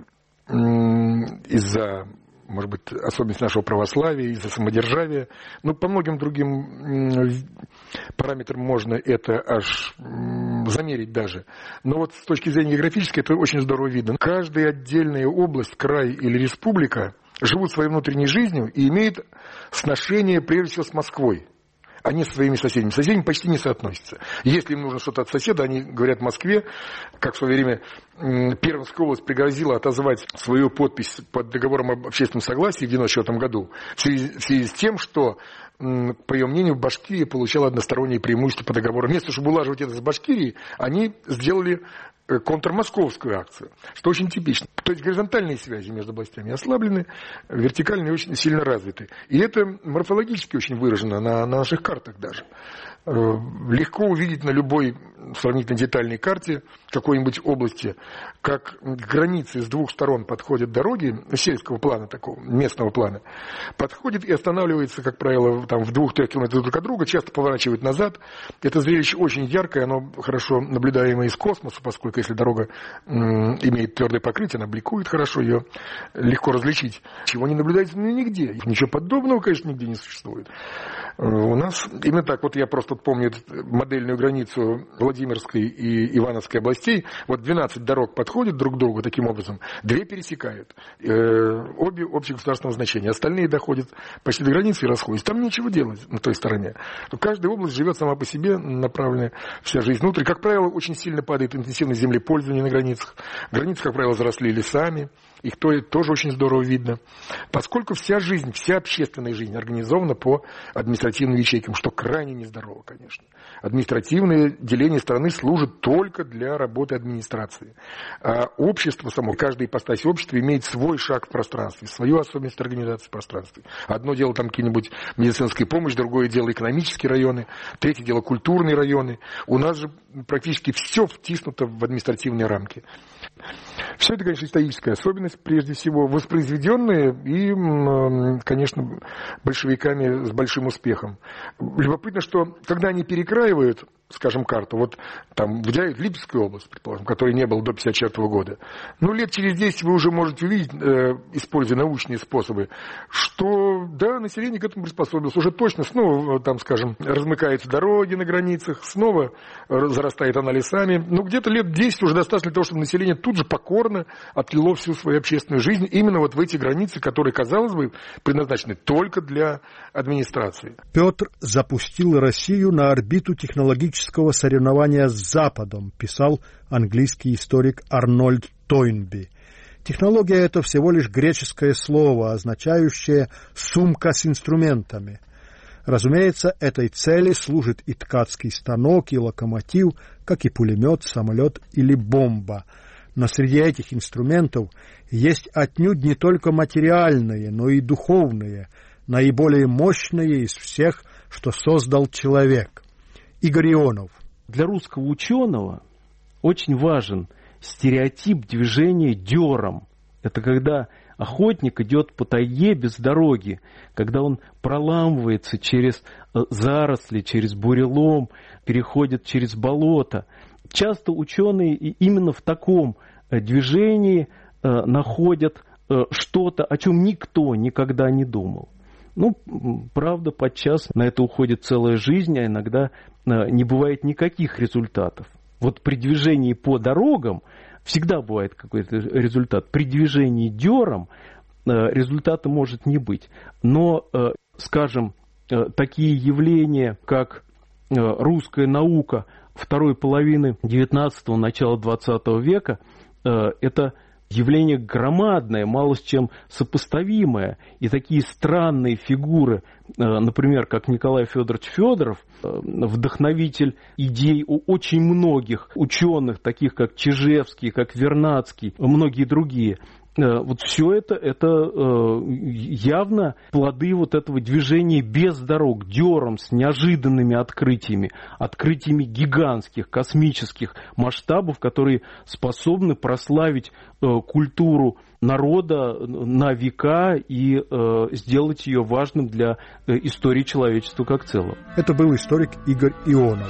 Из-за, может быть, особенность нашего православия, из-за самодержавия. Но по многим другим параметрам можно это аж замерить даже. Но вот с точки зрения географической это очень здорово видно. Каждая отдельная область, край или республика живут своей внутренней жизнью и имеют сношение прежде всего с Москвой, а не со своими соседями. Соседями почти не соотносятся. Если им нужно что-то от соседа, они говорят Москве, как в свое время Пермская область пригрозила отозвать свою подпись под договором об общественном согласии в 1994 году в связи с тем, что, по ее мнению, Башкирия получала односторонние преимущества по договору. Вместо того, чтобы улаживать это с Башкирией, они сделали контрмосковскую акцию, что очень типично. То есть горизонтальные связи между областями ослаблены, вертикальные очень сильно развиты. И это морфологически очень выражено на наших картах даже. Легко увидеть на любой сравнительно детальной карте какой-нибудь области, как границы с двух сторон подходят дороги, сельского плана, такого местного плана, подходит и останавливается, как правило, там, в 2-3 километрах друг от друга, часто поворачивает назад. Это зрелище очень яркое, оно хорошо наблюдаемо из космоса, поскольку если дорога имеет твердое покрытие, она бликует хорошо, ее легко различить. Чего не наблюдается нигде. Ничего подобного, конечно, нигде не существует. У нас именно так. Вот я просто помню модельную границу Владимирской и Ивановской областей. Вот 12 дорог подходят друг к другу таким образом. 2 пересекают. Обе общегосударственного значения. Остальные доходят почти до границы и расходятся. Там нечего делать на той стороне. Каждая область живет сама по себе, направленная вся жизнь внутрь. Как правило, очень сильно падает интенсивность землепользования на границах. Границы, как правило, заросли лесами. Их тоже очень здорово видно. Поскольку вся жизнь, вся общественная жизнь организована по административным ячейкам, что крайне нездорово, конечно. Административное деление страны служит только для работы администрации. А общество само, каждая ипостась общества имеет свой шаг в пространстве, свою особенность организации в пространстве. Одно дело там какие-нибудь медицинская помощь, другое дело экономические районы, третье дело культурные районы. У нас же практически все втиснуто в административные рамки. Все это, конечно, историческая особенность, прежде всего, воспроизведенная и, конечно, большевиками с большим успехом. Любопытно, что когда они перекраивают, скажем, карту, вот там выделяют Липецкую область, предположим, которой не было до 1954 года, лет через 10 вы уже можете увидеть, используя научные способы, что, да, население к этому приспособилось. Уже точно снова, там, скажем, размыкаются дороги на границах, снова зарастает она лесами. Где-то лет 10 уже достаточно для того, чтобы население тут же покорно отлило всю свою общественную жизнь именно вот в эти границы, которые, казалось бы, предназначены только для администрации. Петр запустил Россию на орбиту технологического соревнования с Западом, писал английский историк Арнольд Тойнби. Технология – это всего лишь греческое слово, означающее «сумка с инструментами». Разумеется, этой цели служит и ткацкий станок, и локомотив, как и пулемет, самолет или бомба. Но среди этих инструментов есть отнюдь не только материальные, но и духовные, наиболее мощные из всех, что создал человек. Игорь Ионов. Для русского ученого очень важен стереотип движения дёром. Это когда охотник идет по тайге без дороги, когда он проламывается через заросли, через бурелом, переходит через болото. Часто ученые именно в таком движении находят что-то, о чем никто никогда не думал. Ну, правда, подчас на это уходит целая жизнь, а иногда не бывает никаких результатов. Вот при движении по дорогам всегда бывает какой-то результат. При движении дёром результата может не быть. Но, скажем, такие явления, как русская наука второй половины XIX – начала XX века, это явление громадное, мало с чем сопоставимое. И такие странные фигуры, например, как Николай Федорович Федоров, вдохновитель идей у очень многих ученых, таких как Чижевский, как Вернадский, многие другие. Вот все это явно плоды вот этого движения без дорог, дёром, с неожиданными открытиями гигантских, космических масштабов, которые способны прославить культуру народа на века и сделать ее важным для истории человечества как целого. Это был историк Игорь Ионов.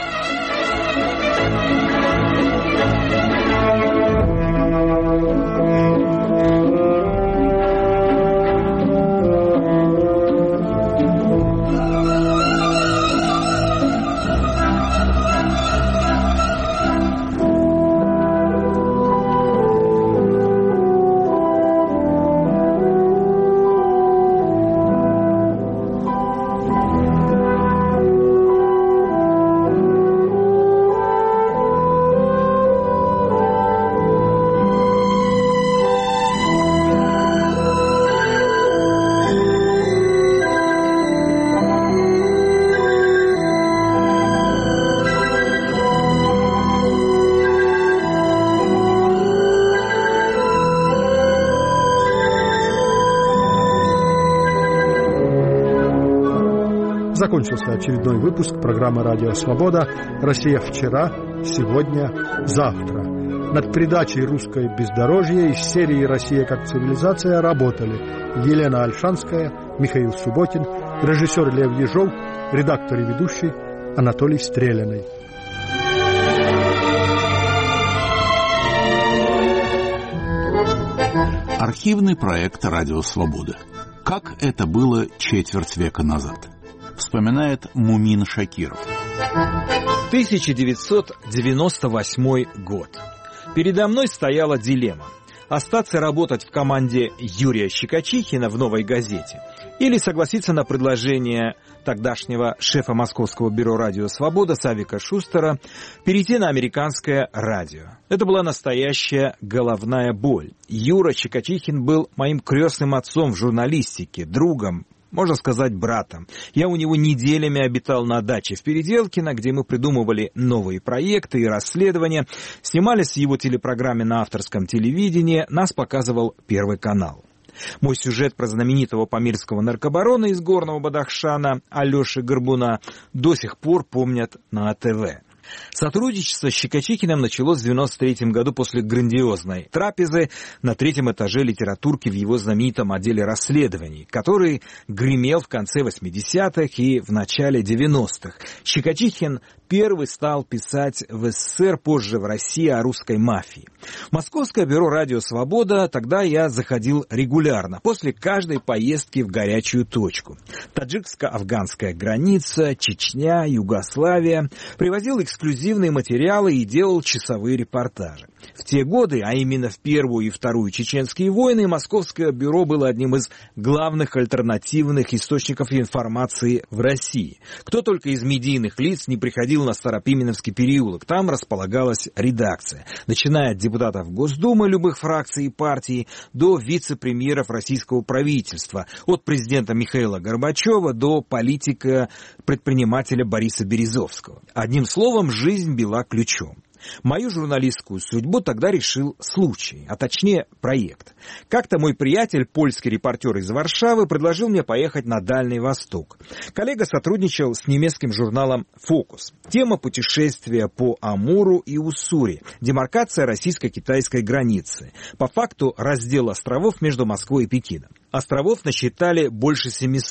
Закончился очередной выпуск программы «Радио Свобода. Россия вчера, сегодня, завтра». Над передачей «Русское бездорожье» из серии «Россия как цивилизация» работали Елена Ольшанская, Михаил Субботин, режиссер Лев Ежов, редактор и ведущий Анатолий Стрелянный. Архивный проект «Радио Свобода». Как это было четверть века назад? Вспоминает Мумин Шакиров. 1998 год. Передо мной стояла дилемма: остаться работать в команде Юрия Щекочихина в «Новой газете» или согласиться на предложение тогдашнего шефа Московского бюро «Радио Свобода» Савика Шустера перейти на американское радио. Это была настоящая головная боль. Юра Щекочихин был моим крестным отцом в журналистике, другом, можно сказать, братом. Я у него неделями обитал на даче в Переделкино, где мы придумывали новые проекты и расследования, снимались в его телепрограмме на авторском телевидении, нас показывал Первый канал. Мой сюжет про знаменитого памирского наркобарона из Горного Бадахшана Алеши Горбуна до сих пор помнят на АТВ. Сотрудничество с Щекочихиным началось в 1993 году после грандиозной трапезы на 3-м этаже литературки в его знаменитом отделе расследований, который гремел в конце 80-х и в начале 90-х. Щекочихин первый стал писать в СССР, позже в России, о русской мафии. В Московское бюро «Радио Свобода» тогда я заходил регулярно, после каждой поездки в горячую точку. Таджикско-афганская граница, Чечня, Югославия. Привозил эксклюзивные материалы и делал часовые репортажи. В те годы, а именно в Первую и Вторую чеченские войны, Московское бюро было одним из главных альтернативных источников информации в России. Кто только из медийных лиц не приходил на Старопименовский переулок, там располагалась редакция, начиная от депутатов Госдумы любых фракций и партий до вице-премьеров российского правительства, от президента Михаила Горбачева до политика-предпринимателя Бориса Березовского. Одним словом, жизнь била ключом. Мою журналистскую судьбу тогда решил случай, а точнее проект. Как-то мой приятель, польский репортер из Варшавы, предложил мне поехать на Дальний Восток. Коллега сотрудничал с немецким журналом «Фокус». Тема путешествия по Амуру и Уссури, демаркация российско-китайской границы. По факту раздел островов между Москвой и Пекином. Островов насчитали больше 700.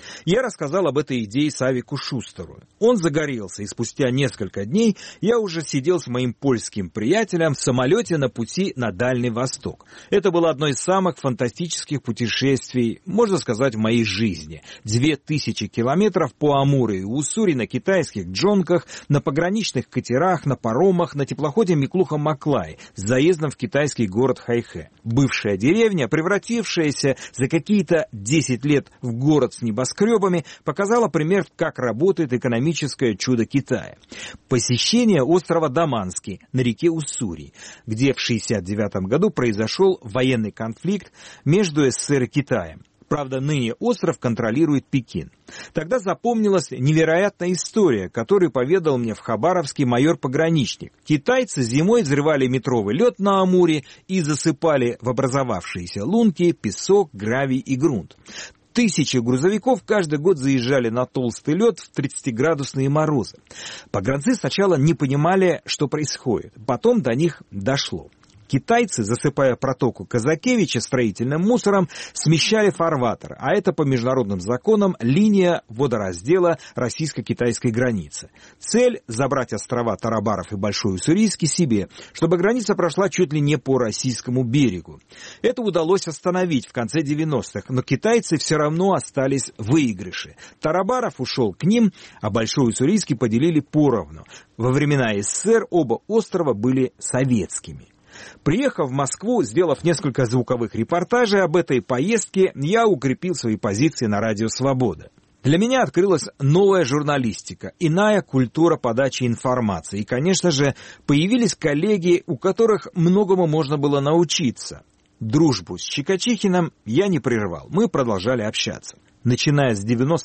Я рассказал об этой идее Савику Шустеру. Он загорелся, и спустя несколько дней я уже сидел с моим польским приятелем в самолете на пути на Дальний Восток. Это было одно из самых фантастических путешествий, можно сказать, в моей жизни. 2000 километров по Амуру и Уссури на китайских джонках, на пограничных катерах, на паромах, на теплоходе Миклуха-Маклай с заездом в китайский город Хайхэ. Бывшая деревня, превратившаяся за какие-то 10 лет в город с небоскребами, показала пример, как работает экономическое чудо Китая. Посещение острова Даманский на реке Уссури, где в 1969 году произошел военный конфликт между СССР и Китаем. Правда, ныне остров контролирует Пекин. Тогда запомнилась невероятная история, которую поведал мне в Хабаровске майор-пограничник. Китайцы зимой взрывали метровый лед на Амуре и засыпали в образовавшиеся лунки песок, гравий и грунт. Тысячи грузовиков каждый год заезжали на толстый лед в 30-градусные морозы. Погранцы сначала не понимали, что происходит. Потом до них дошло. Китайцы, засыпая протоку Казакевича строительным мусором, смещали фарватер, а это по международным законам линия водораздела российско-китайской границы. Цель – забрать острова Тарабаров и Большой Уссурийский себе, чтобы граница прошла чуть ли не по российскому берегу. Это удалось остановить в конце 90-х, но китайцы все равно остались в выигрыше. Тарабаров ушел к ним, а Большой Уссурийский поделили поровну. Во времена СССР оба острова были советскими. Приехав в Москву, сделав несколько звуковых репортажей об этой поездке, я укрепил свои позиции на радио «Свобода». Для меня открылась новая журналистика, иная культура подачи информации. И, конечно же, появились коллеги, у которых многому можно было научиться. Дружбу с Щекочихиным я не прервал, мы продолжали общаться. Начиная с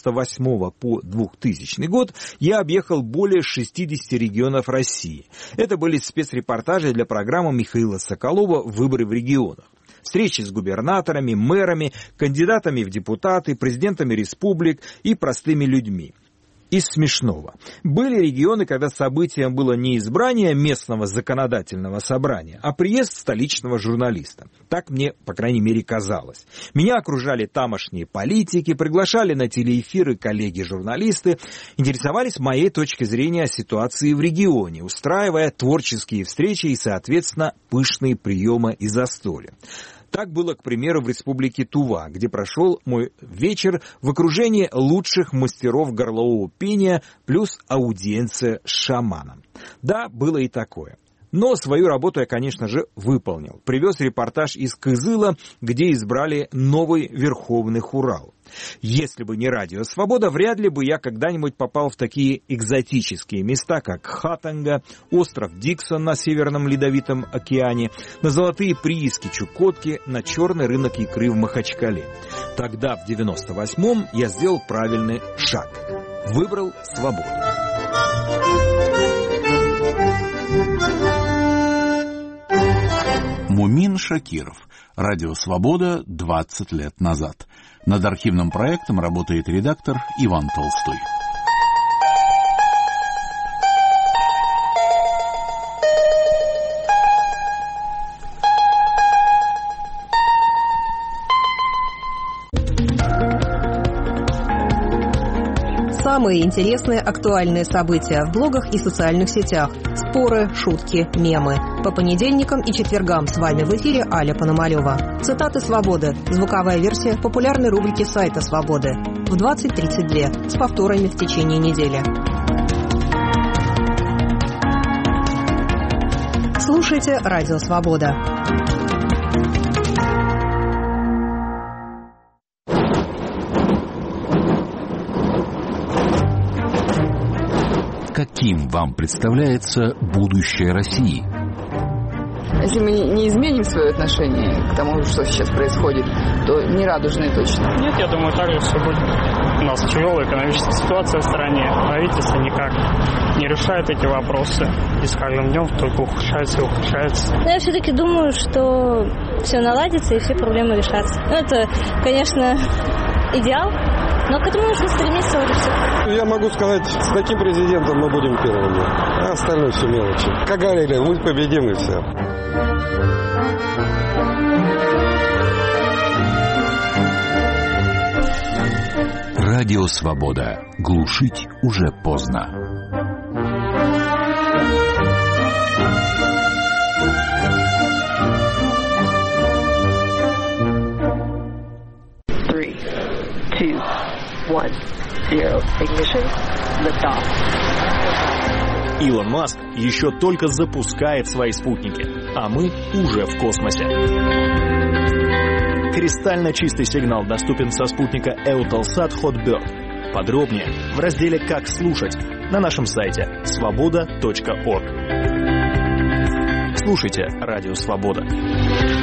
1998 по 2000 год я объехал более 60 регионов России. Это были спецрепортажи для программы Михаила Соколова «Выборы в регионах». Встречи с губернаторами, мэрами, кандидатами в депутаты, президентами республик и простыми людьми. Из смешного. Были регионы, когда событием было не избрание местного законодательного собрания, а приезд столичного журналиста. Так мне, по крайней мере, казалось. Меня окружали тамошние политики, приглашали на телеэфиры коллеги-журналисты, интересовались моей точкой зрения о ситуации в регионе, устраивая творческие встречи и, соответственно, пышные приемы и застолья. Так было, к примеру, в республике Тува, где прошел мой вечер в окружении лучших мастеров горлового пения плюс аудиенция с шаманом. Да, было и такое. Но свою работу я, конечно же, выполнил. Привез репортаж из Кызыла, где избрали новый Верховный Хурал. Если бы не радио «Свобода», вряд ли бы я когда-нибудь попал в такие экзотические места, как Хатанга, остров Диксон на Северном Ледовитом океане, на золотые прииски Чукотки, на черный рынок икры в Махачкале. Тогда, в 98-м, я сделал правильный шаг. Выбрал свободу. Мумин Шакиров. Радио «Свобода» 20 лет назад. Над архивным проектом работает редактор Иван Толстой. Самые интересные актуальные события в блогах и социальных сетях. Споры, шутки, мемы. По понедельникам и четвергам с вами в эфире Аля Пономарёва. Цитаты «Свободы». Звуковая версия популярной рубрики сайта «Свободы». В 20:32 с повторами в течение недели. Слушайте «Радио Свобода». Каким вам представляется будущее России? Если мы не изменим свое отношение к тому, что сейчас происходит, то не радужные точно. Нет, я думаю, так же все будет. У нас тяжелая экономическая ситуация в стране. Правительство никак не решает эти вопросы. И с каждым днем только ухудшается и ухудшается. Но я все-таки думаю, что все наладится и все проблемы решатся. Это, конечно, идеал, но к этому нужно стремиться уже все. Я могу сказать, с таким президентом мы будем первыми, а остальное все мелочи. Как говорили, мы победим и все. Радио «Свобода». Глушить уже поздно. Илон Маск еще только запускает свои спутники, а мы уже в космосе. Кристально чистый сигнал доступен со спутника Eutelsat Hotbird. Подробнее в разделе «Как слушать» на нашем сайте svoboda.org. Слушайте «Радио Свобода».